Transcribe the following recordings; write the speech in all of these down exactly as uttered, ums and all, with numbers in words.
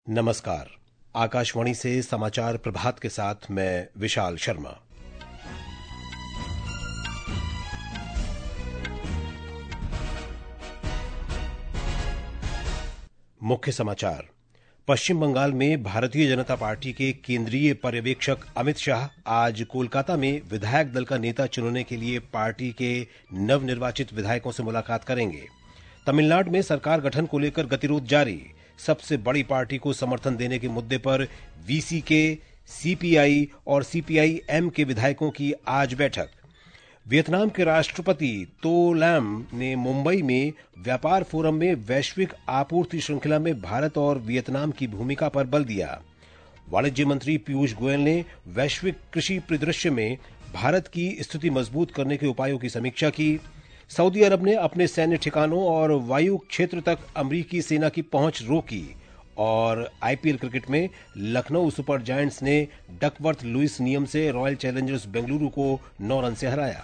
नमस्कार। आकाशवाणी से समाचार प्रभात के साथ मैं विशाल शर्मा। मुख्य समाचार। पश्चिम बंगाल में भारतीय जनता पार्टी के केंद्रीय पर्यवेक्षक अमित शाह आज कोलकाता में विधायक दल का नेता चुनने के लिए पार्टी के नवनिर्वाचित विधायकों से मुलाकात करेंगे। तमिलनाडु में सरकार गठन को लेकर गतिरोध जारी। सबसे बड़ी पार्टी को समर्थन देने के मुद्दे पर वीसी के, सीपीआई और सीपीआई-एम के विधायकों की आज बैठक। वियतनाम के राष्ट्रपति तो लैम ने मुंबई में व्यापार फोरम में वैश्विक आपूर्ति श्रृंखला में भारत और वियतनाम की भूमिका पर बल दिया। वाणिज्य मंत्री पीयूष गोयल ने वैश्विक कृषि परिदृश्य में भारत की स्थिति मजबूत करने के उपायों की समीक्षा की। सऊदी अरब ने अपने सैन्य ठिकानों और वायु क्षेत्र तक अमेरिकी सेना की पहुंच रोकी। और आईपीएल क्रिकेट में लखनऊ सुपर जायंट्स ने डकवर्थ लुइस नियम से रॉयल चैलेंजर्स बेंगलुरु को नौ रन से हराया।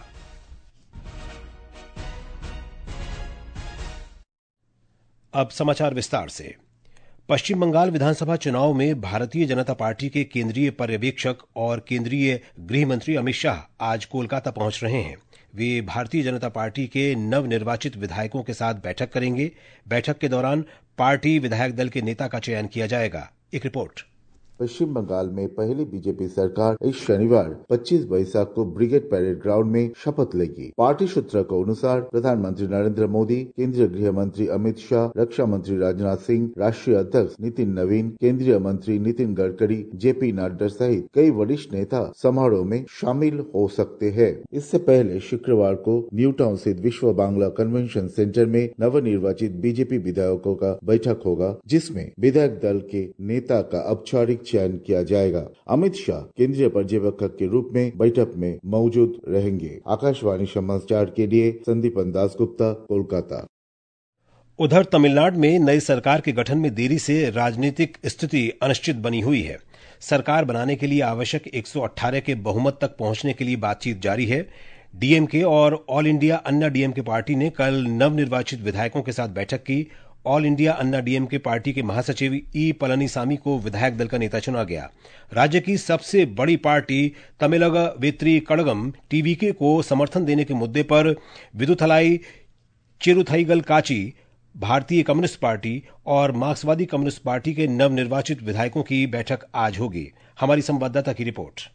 अब समाचार विस्तार से। पश्चिम बंगाल विधानसभा चुनाव में भारतीय जनता पार्टी के केंद्रीय पर्यवेक्षक और केंद्रीय गृह मंत्री अमित शाह आज कोलकाता पहुंच रहे हैं। वे भारतीय जनता पार्टी के नवनिर्वाचित विधायकों के साथ बैठक करेंगे। बैठक के दौरान पार्टी विधायक दल के नेता का चयन किया जाएगा। एक रिपोर्ट। पश्चिम बंगाल में पहली बीजेपी सरकार इस शनिवार पच्चीस वैशाख को ब्रिगेड परेड ग्राउंड में शपथ लेगी। पार्टी सूत्रों के अनुसार प्रधानमंत्री नरेंद्र मोदी, केंद्रीय गृह मंत्री अमित शाह, रक्षा मंत्री राजनाथ सिंह, राष्ट्रीय अध्यक्ष नितिन नवीन, केंद्रीय मंत्री नितिन गडकरी, जेपी नड्डा सहित कई वरिष्ठ नेता समारोह में शामिल हो सकते हैं। इससे पहले शुक्रवार को न्यू टाउन स्थित विश्व बांग्ला कन्वेंशन सेंटर में नवनिर्वाचित बीजेपी विधायकों का बैठक होगा, जिसमें विधायक दल के नेता का औपचारिक चयन किया जाएगा। अमित शाह केंद्रीय पर्यवेक्षक के रूप में बैठक में मौजूद रहेंगे। आकाशवाणी समाचार के लिए संदीप दासगुप्ता, कोलकाता। उधर तमिलनाडु में नई सरकार के गठन में देरी से राजनीतिक स्थिति अनिश्चित बनी हुई है। सरकार बनाने के लिए आवश्यक एक सौ अठारह के बहुमत तक पहुंचने के लिए बातचीत जारी है। डीएमके और All India Anna DMK party ने कल नवनिर्वाचित विधायकों के साथ बैठक की। All India Anna DMK party के महासचिव ई पलनीसामी को विधायक दल का नेता चुना गया। राज्य की सबसे बड़ी पार्टी तमिलग वेत्री कड़गम टीवीके को समर्थन देने के मुद्दे पर विदुथलाई चिरुथाईगल काची, भारतीय कम्युनिस्ट पार्टी और मार्क्सवादी कम्युनिस्ट पार्टी के नवनिर्वाचित विधायकों की बैठक आज होगी। हमारी संवाददाता की रिपोर्ट।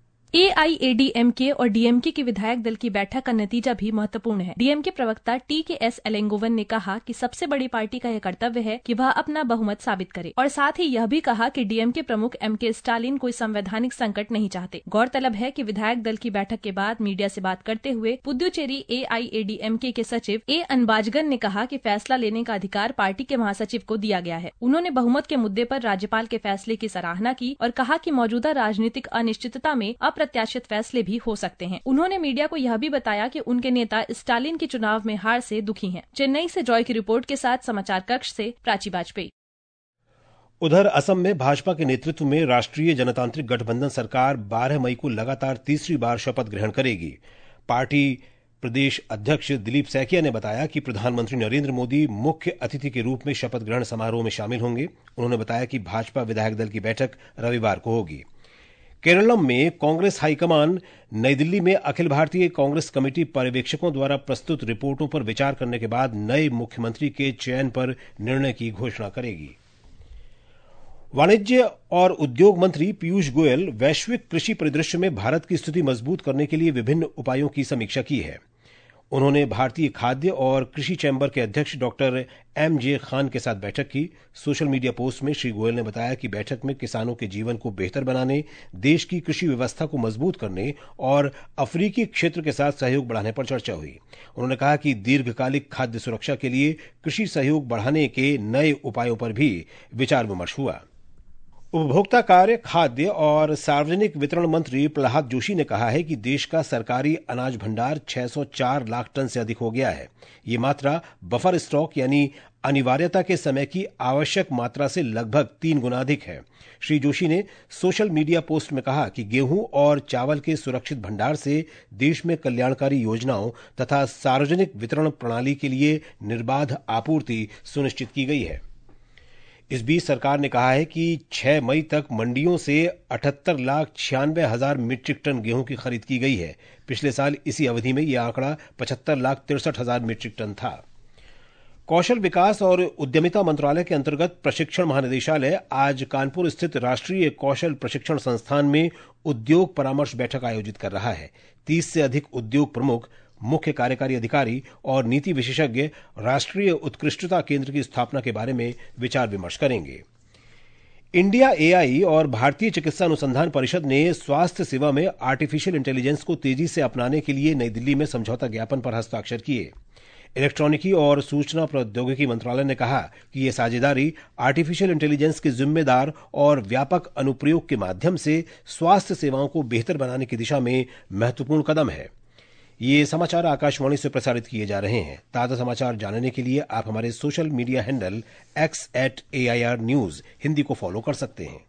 एआईएडीएमके और डीएमके के विधायक दल की बैठक का नतीजा भी महत्वपूर्ण है। डीएमके प्रवक्ता टी के एस एलेंगोवन ने कहा कि सबसे बड़ी पार्टी का यह कर्तव्य है कि वह अपना बहुमत साबित करे और साथ ही यह भी कहा कि डीएमके प्रमुख एम के स्टालिन कोई संवैधानिक संकट नहीं चाहते। गौरतलब है कि विधायक दल की बैठक के बाद मीडिया से बात करते हुए पुदुचेरी एआईएडीएमके के सचिव ए अनबाजगन ने कहा कि फैसला लेने का अधिकार पार्टी के महासचिव को दिया गया है। उन्होंने बहुमत के मुद्दे पर राज्यपाल के फैसले की सराहना की और कहा कि मौजूदा राजनीतिक अनिश्चितता में अप्रत्याशित फैसले भी हो सकते हैं। उन्होंने मीडिया को यह भी बताया कि उनके नेता स्टालिन के चुनाव में हार से दुखी हैं। चेन्नई से जॉय की रिपोर्ट के साथ समाचार कक्ष से प्राची बाजपेयी। उधर असम में भाजपा के नेतृत्व में राष्ट्रीय जनतांत्रिक गठबंधन सरकार बारह मई को लगातार तीसरी बार शपथ ग्रहण करेगी। पार्टी प्रदेश अध्यक्ष दिलीप सैकिया ने बताया कि प्रधानमंत्री नरेंद्र मोदी मुख्य अतिथि के रूप में शपथ ग्रहण समारोह में शामिल होंगे। उन्होंने बताया कि भाजपा विधायक दल की बैठक रविवार को होगी। केरलम में कांग्रेस हाईकमान नई दिल्ली में अखिल भारतीय कांग्रेस कमेटी पर्यवेक्षकों द्वारा प्रस्तुत रिपोर्टों पर विचार करने के बाद नए मुख्यमंत्री के चयन पर निर्णय की घोषणा करेगी। वाणिज्य और उद्योग मंत्री पीयूष गोयल वैश्विक कृषि परिदृश्य में भारत की स्थिति मजबूत करने के लिए विभिन्न उपायों की समीक्षा की है। उन्होंने भारतीय खाद्य और कृषि चैम्बर के अध्यक्ष डॉक्टर एम जे खान के साथ बैठक की। सोशल मीडिया पोस्ट में श्री गोयल ने बताया कि बैठक में किसानों के जीवन को बेहतर बनाने, देश की कृषि व्यवस्था को मजबूत करने और अफ्रीकी क्षेत्र के साथ सहयोग बढ़ाने पर चर्चा हुई। उन्होंने कहा कि दीर्घकालिक खाद्य सुरक्षा के लिए कृषि सहयोग बढ़ाने के नए उपायों पर भी विचार विमर्श हुआ। उपभोक्ता कार्य, खाद्य और सार्वजनिक वितरण मंत्री प्रहलाद जोशी ने कहा है कि देश का सरकारी अनाज भंडार छह सौ चार लाख टन से अधिक हो गया है। ये मात्रा बफर स्टॉक यानी अनिवार्यता के समय की आवश्यक मात्रा से लगभग तीन गुना अधिक है। श्री जोशी ने सोशल मीडिया पोस्ट में कहा कि गेहूं और चावल के सुरक्षित भंडार से देश में कल्याणकारी योजनाओं तथा सार्वजनिक वितरण प्रणाली के लिए निर्बाध आपूर्ति सुनिश्चित की गई है। इस बीच सरकार ने कहा है कि छह मई तक मंडियों से अठहत्तर लाख छियानवे हजार मीट्रिक टन गेहूं की खरीद की गई है। पिछले साल इसी अवधि में यह आंकड़ा पचहत्तर लाख तिरसठ हजार मीट्रिक टन था। कौशल विकास और उद्यमिता मंत्रालय के अंतर्गत प्रशिक्षण महानिदेशालय आज कानपुर स्थित राष्ट्रीय कौशल प्रशिक्षण संस्थान में उद्योग परामर्श बैठक आयोजित कर रहा है। तीस से अधिक उद्योग प्रमुख, मुख्य कार्यकारी अधिकारी और नीति विशेषज्ञ राष्ट्रीय उत्कृष्टता केंद्र की स्थापना के बारे में विचार विमर्श करेंगे। इंडिया एआई और भारतीय चिकित्सा अनुसंधान परिषद ने स्वास्थ्य सेवा में आर्टिफिशियल इंटेलिजेंस को तेजी से अपनाने के लिए नई दिल्ली में समझौता ज्ञापन पर हस्ताक्षर किए। इलेक्ट्रॉनिकी और सूचना प्रौद्योगिकी मंत्रालय ने कहा कि यह साझेदारी आर्टिफिशियल इंटेलिजेंस के जिम्मेदार और व्यापक अनुप्रयोग के माध्यम से स्वास्थ्य सेवाओं को बेहतर बनाने की दिशा में महत्वपूर्ण कदम है। ये समाचार आकाशवाणी से प्रसारित किए जा रहे हैं। ताजा समाचार जानने के लिए आप हमारे social media handle X at A I R news Hindi को फॉलो कर सकते हैं।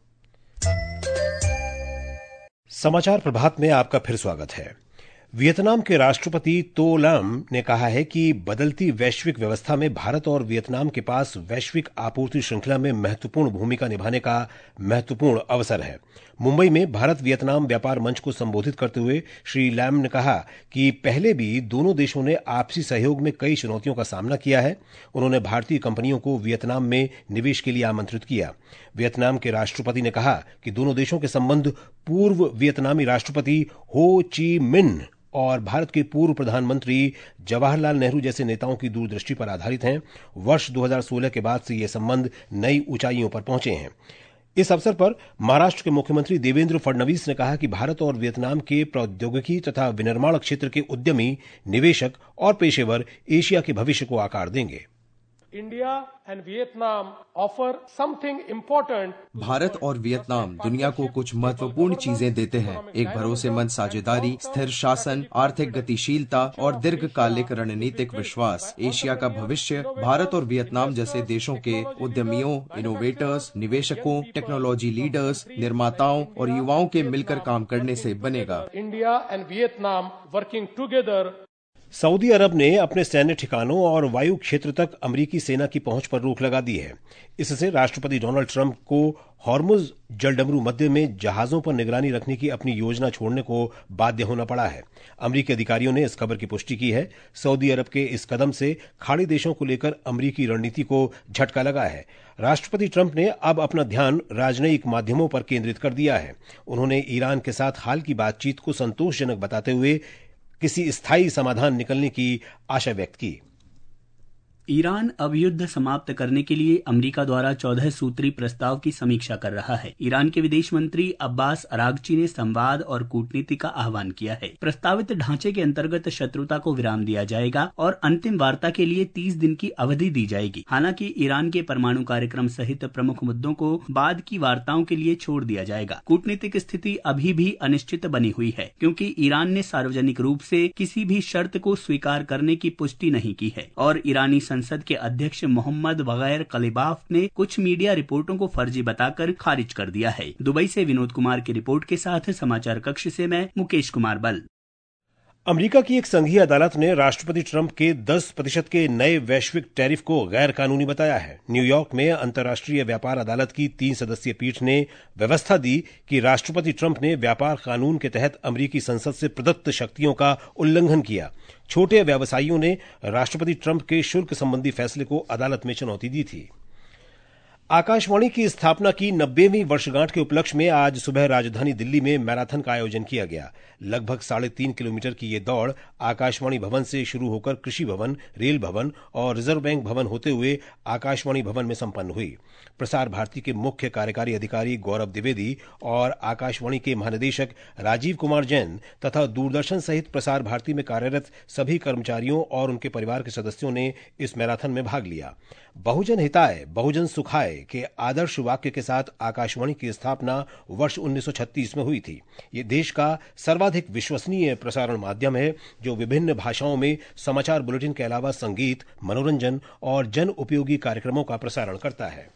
समाचार प्रभात में आपका फिर स्वागत है। वियतनाम के राष्ट्रपति तो लैम ने कहा है कि बदलती वैश्विक व्यवस्था में भारत और वियतनाम के पास वैश्विक आपूर्ति श्रृंखला में महत्वपूर्ण भूमिका निभाने का महत्वपूर्ण अवसर है। मुंबई में भारत वियतनाम व्यापार मंच को संबोधित करते हुए श्री लैम ने कहा कि पहले भी दोनों देशों ने आपसी सहयोग में कई चुनौतियों का सामना किया है। उन्होंने भारतीय कंपनियों को वियतनाम में निवेश के लिए आमंत्रित किया। वियतनाम के राष्ट्रपति ने कहा कि दोनों देशों के संबंध पूर्व वियतनामी राष्ट्रपति हो ची मिन्ह और भारत के पूर्व प्रधानमंत्री जवाहरलाल नेहरू जैसे नेताओं की दूरदृष्टि पर आधारित हैं। वर्ष दो हज़ार सोलह के बाद से ये संबंध नई ऊंचाइयों पर पहुंचे हैं। इस अवसर पर महाराष्ट्र के मुख्यमंत्री देवेंद्र फडणवीस ने कहा कि भारत और वियतनाम के प्रौद्योगिकी तथा विनिर्माण क्षेत्र के उद्यमी, निवेशक और पेशेवर एशिया के भविष्य को आकार देंगे। India and Vietnam offer something important. Bharat और वियतनाम दुनिया को कुछ महत्वपूर्ण चीजें देते हैं। एक भरोसेमंद साझेदारी, स्थिर शासन, आर्थिक गतिशीलता और दीर्घकालिक रणनीतिक विश्वास। एशिया का भविष्य भारत और वियतनाम जैसे देशों के उद्यमियों, इनोवेटर्स, निवेशकों, टेक्नोलॉजी लीडर्स, निर्माताओं और युवाओं के मिलकर काम करने से बनेगा। India and Vietnam working together. Saudi Arab ने अपने सैन्य ठिकानों और वायु क्षेत्र तक अमेरिकी सेना की पहुंच पर रोक लगा दी है। इससे राष्ट्रपति डोनाल्ड ट्रंप को हॉर्मुज जलडमरू मध्य में जहाजों पर निगरानी रखने की अपनी योजना छोड़ने को बाध्य होना पड़ा है। अमेरिकी अधिकारियों ने इस खबर की पुष्टि की है। सऊदी अरब के इस कदम से खाड़ी देशों को लेकर अमेरिकी रणनीति को झटका लगा है। राष्ट्रपति ट्रंप ने अब अपना ध्यान राजनयिक माध्यमों पर केंद्रित कर दिया है। उन्होंने ईरान के साथ हाल की बातचीत को संतोषजनक बताते हुए किसी स्थायी समाधान निकलने की आशा व्यक्त की। ईरान अब युद्ध समाप्त करने के लिए अमेरिका द्वारा चौदह सूत्री प्रस्ताव की समीक्षा कर रहा है। ईरान के विदेश मंत्री अब्बास अरागची ने संवाद और कूटनीति का आह्वान किया है। प्रस्तावित ढांचे के अंतर्गत शत्रुता को विराम दिया जाएगा और अंतिम वार्ता के लिए तीस दिन की अवधि दी जाएगी। हालांकि ईरान के परमाणु कार्यक्रम सहित प्रमुख मुद्दों को बाद की वार्ताओं के लिए छोड़ दिया जाएगा। कूटनीतिक स्थिति अभी भी अनिश्चित बनी हुई है, क्योंकि ईरान ने सार्वजनिक रूप से किसी भी शर्त को स्वीकार करने की पुष्टि नहीं की है और ईरानी संसद के अध्यक्ष मोहम्मद बगैर कलिबाफ ने कुछ मीडिया रिपोर्टों को फर्जी बताकर खारिज कर दिया है। दुबई से विनोद कुमार की रिपोर्ट के साथ समाचार कक्ष से मैं मुकेश कुमार बल। अमेरिका की एक संघीय अदालत ने राष्ट्रपति ट्रंप के दस प्रतिशत के नए वैश्विक टैरिफ को गैर कानूनी बताया है। न्यूयॉर्क में अंतर्राष्ट्रीय व्यापार अदालत की तीन सदस्यीय पीठ ने व्यवस्था दी कि राष्ट्रपति ट्रंप ने व्यापार कानून के तहत अमेरिकी संसद से प्रदत्त शक्तियों का उल्लंघन किया। छोटे व्यवसायियों ने राष्ट्रपति ट्रंप के शुल्क संबंधी फैसले को अदालत में चुनौती दी थी। आकाशवाणी की स्थापना की नब्बेवीं वर्षगांठ के उपलक्ष्य में आज सुबह राजधानी दिल्ली में मैराथन का आयोजन किया गया। लगभग साढ़े तीन किलोमीटर की ये दौड़ आकाशवाणी भवन से शुरू होकर कृषि भवन, रेल भवन और रिजर्व बैंक भवन होते हुए आकाशवाणी भवन में संपन्न हुई। प्रसार भारती के मुख्य कार्यकारी अधिकारी गौरव द्विवेदी और आकाशवाणी के महानिदेशक राजीव कुमार जैन तथा दूरदर्शन सहित प्रसार भारती में कार्यरत सभी कर्मचारियों और उनके परिवार के सदस्यों ने इस मैराथन में भाग लिया। बहुजन हिताय बहुजन सुखाय के आदर्श वाक्य के साथ आकाशवाणी की स्थापना वर्ष उन्नीस सौ छत्तीस में हुई थी। ये देश का सर्वाधिक विश्वसनीय प्रसारण माध्यम है, जो विभिन्न भाषाओं में समाचार बुलेटिन के अलावा संगीत, मनोरंजन और जन उपयोगी कार्यक्रमों का प्रसारण करता है।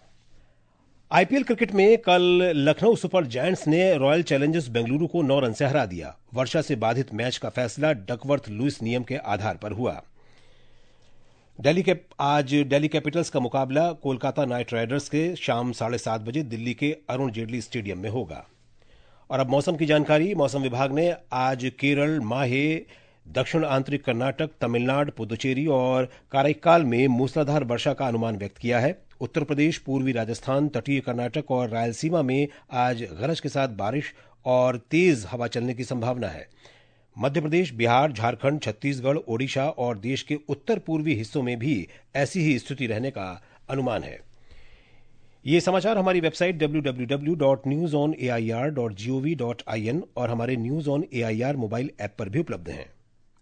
आईपीएल क्रिकेट में कल लखनऊ सुपर जायंट्स ने रॉयल चैलेंजर्स बेंगलुरु को नौ रन से हरा दिया। वर्षा से बाधित मैच का फैसला डकवर्थ लुइस नियम के आधार पर हुआ। दिल्ली के आज दिल्ली कैपिटल्स का मुकाबला कोलकाता नाइट राइडर्स के शाम साढ़े सात बजे दिल्ली के अरुण जेटली स्टेडियम में होगा। और अब मौसम की जानकारी। मौसम विभाग ने आज केरल, माहे, दक्षिण आंतरिक कर्नाटक, तमिलनाडु, पुदुचेरी और काराइकाल में मूसलाधार वर्षा का अनुमान व्यक्त किया है। उत्तर प्रदेश, पूर्वी राजस्थान, तटीय कर्नाटक और रायलसीमा में आज गरज के साथ बारिश और तेज हवा चलने की संभावना है। मध्य प्रदेश, बिहार, झारखंड, छत्तीसगढ़, ओडिशा और देश के उत्तर पूर्वी हिस्सों में भी ऐसी ही स्थिति रहने का अनुमान है। ये समाचार हमारी website W W W dot news on A I R dot G O V dot I N और हमारे news on A I R mobile app पर भी उपलब्ध हैं।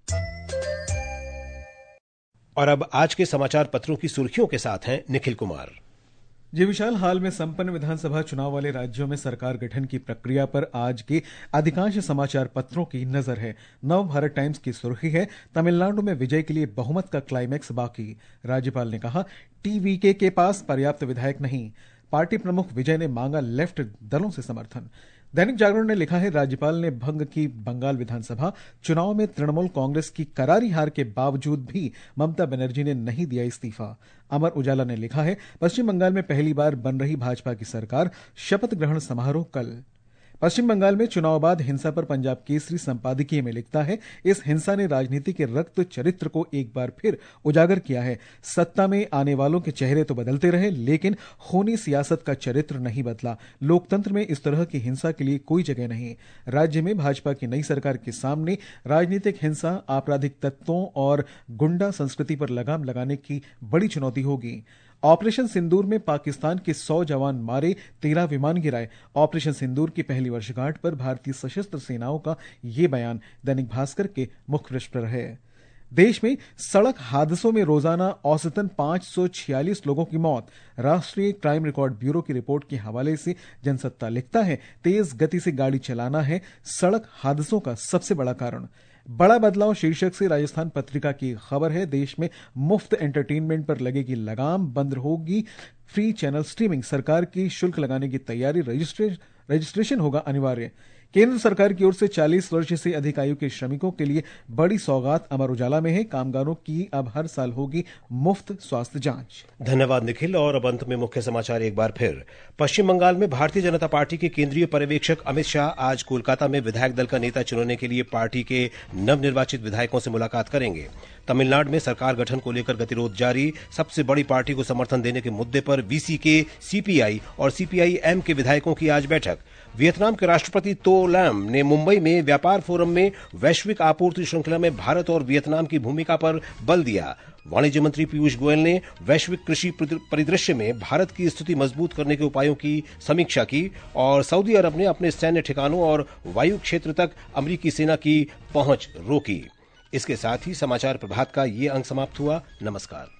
और अब आज के समाचार पत्रों की सुर्खियों के साथ हैं निखिल कुमार। जी विशाल, हाल में संपन्न विधानसभा चुनाव वाले राज्यों में सरकार गठन की प्रक्रिया पर आज के अधिकांश समाचार पत्रों की नजर है। नव भारत टाइम्स की सुर्खी है, तमिलनाडु में विजय के लिए बहुमत का क्लाइमैक्स बाकी। राज्यपाल ने कहा, टीवीके के पास पर्याप्त विधायक नहीं। पार्टी प्रमुख विजय ने मांगा लेफ्ट दलों से समर्थन। दैनिक जागरण ने लिखा है, राज्यपाल ने भंग की बंगाल विधानसभा चुनाव में तृणमूल कांग्रेस की करारी हार के बावजूद भी ममता बनर्जी ने नहीं दिया इस्तीफा। अमर उजाला ने लिखा है, पश्चिम बंगाल में पहली बार बन रही भाजपा की सरकार, शपथ ग्रहण समारोह कल। पश्चिम बंगाल में चुनाव बाद हिंसा पर पंजाब केसरी संपादकीय में लिखता है, इस हिंसा ने राजनीति के रक्त चरित्र को एक बार फिर उजागर किया है। सत्ता में आने वालों के चेहरे तो बदलते रहे, लेकिन खूनी सियासत का चरित्र नहीं बदला। लोकतंत्र में इस तरह की हिंसा के लिए कोई जगह नहीं। राज्य में भाजपा की नई सरकार के सामने राजनीतिक हिंसा, आपराधिक तत्वों और गुंडा संस्कृति पर लगाम लगाने की बड़ी चुनौती होगी। ऑपरेशन सिंदूर में पाकिस्तान के सौ जवान मारे, तेरह विमान गिराए। ऑपरेशन सिंदूर की पहली वर्षगांठ पर भारतीय सशस्त्र सेनाओं का ये बयान दैनिक भास्कर के मुख्य पृष्ठ पर है। देश में सड़क हादसों में रोजाना औसतन पांच सौ छियालीस लोगों की मौत। राष्ट्रीय क्राइम रिकॉर्ड ब्यूरो की रिपोर्ट के हवाले से जनसत्ता लिखता है, तेज गति से गाड़ी चलाना है सड़क हादसों का सबसे बड़ा कारण। बड़ा बदलाव शीर्षक से राजस्थान पत्रिका की खबर है, देश में मुफ्त एंटरटेनमेंट पर लगेगी लगाम, बंद होगी फ्री चैनल स्ट्रीमिंग। सरकार की शुल्क लगाने की तैयारी, रजिस्ट्रेशन होगा अनिवार्य। केंद्र सरकार की ओर से चालीस वर्ष से अधिक आयु के श्रमिकों के लिए बड़ी सौगात। अमर उजाला में है, कामगारों की अब हर साल होगी मुफ्त स्वास्थ्य जांच। धन्यवाद निखिल। और अब अंत में मुख्य समाचार एक बार फिर। पश्चिम बंगाल में भारतीय जनता पार्टी के केंद्रीय पर्यवेक्षक अमित शाह आज कोलकाता में विधायक दल का नेता चुनने के लिए पार्टी के नवनिर्वाचित विधायकों से मुलाकात करेंगे। तमिलनाडु में सरकार गठन को लेकर गतिरोध जारी। सबसे बड़ी पार्टी को समर्थन देने के मुद्दे पर वीसीके, सीपीआई और सीपीआई-एम के विधायकों की आज बैठक। वियतनाम के राष्ट्रपति तो लैम ने मुंबई में व्यापार फोरम में वैश्विक आपूर्ति श्रृंखला में भारत और वियतनाम की भूमिका पर बल दिया। वाणिज्य मंत्री पीयूष गोयल ने वैश्विक कृषि परिदृश्य में भारत की स्थिति मजबूत करने के उपायों की समीक्षा की। और सऊदी अरब ने अपने सैन्य ठिकानों और वायु क्षेत्र तक अमेरिकी सेना की पहुंच रोकी। इसके साथ ही समाचार प्रभात का ये अंक समाप्त हुआ। नमस्कार।